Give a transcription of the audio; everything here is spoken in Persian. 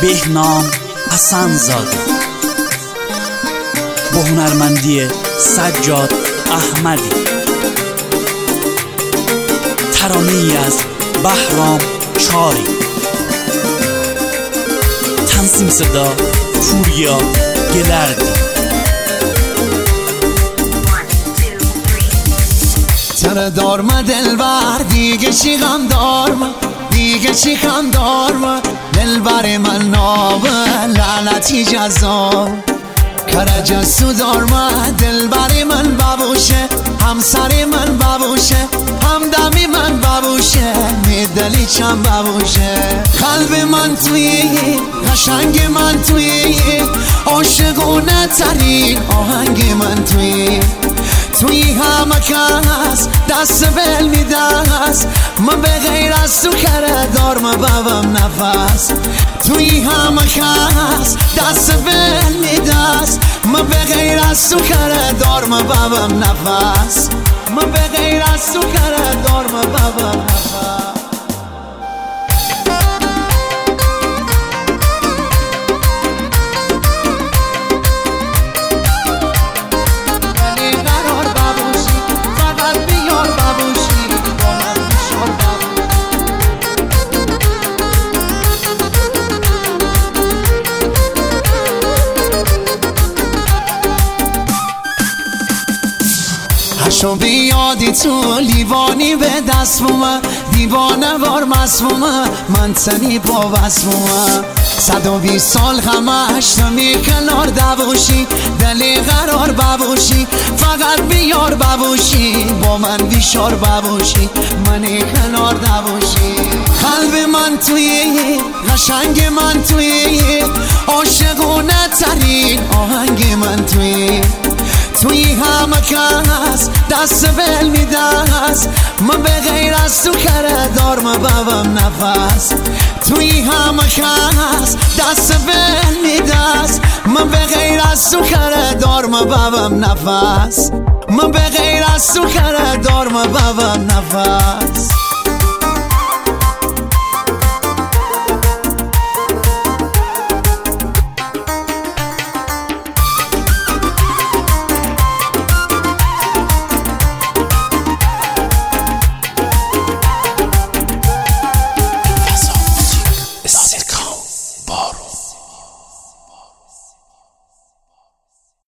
بهنام حسن‌زاده با هنرمندی سجاد احمدی، ترانه‌ای از بهرام چاری، تنظیم صدا پوریا گلردی. تره دارم دلبر دیگه چی غم دارم، دیگه چی غم دارم، دلبر من نابه لعنتی جزا کرج سودارم، دلبر من بابوشه، همسر من بابوشه، همدمی من بابوشه، میدلی چم بابوشه. قلب من توی قشنگ من توی عاشقونه ترین آهنگ من توی همه کس دست بل میدست، من به غیر از تو کره دارم بابم نفس. توی همه کس دست بل میدست، من به غیر از تو کره دارم بابم نفس، من به غیر از تو کره دارم بابم نفس. هشو بیادی تو لیوانی به دست بومه، دیوانه وار مسمومه، من تنی با وزمومه. 120 سال همش تو می کنار دبوشی، دلی قرار ببوشی، فقط بیار ببوشی، با من بیشار ببوشی، منی کنار دبوشی. قلب من توی قشنگ من توی عاشقونه ترین آهنگ من توی همه کس دست بل میدست، من به غیر از تو کره دارم بابم نفس. توی همه کس دست بل میدست، من به غیر از تو کره دارم بابم نفس، من به غیر از تو کره دارم بابم نفس.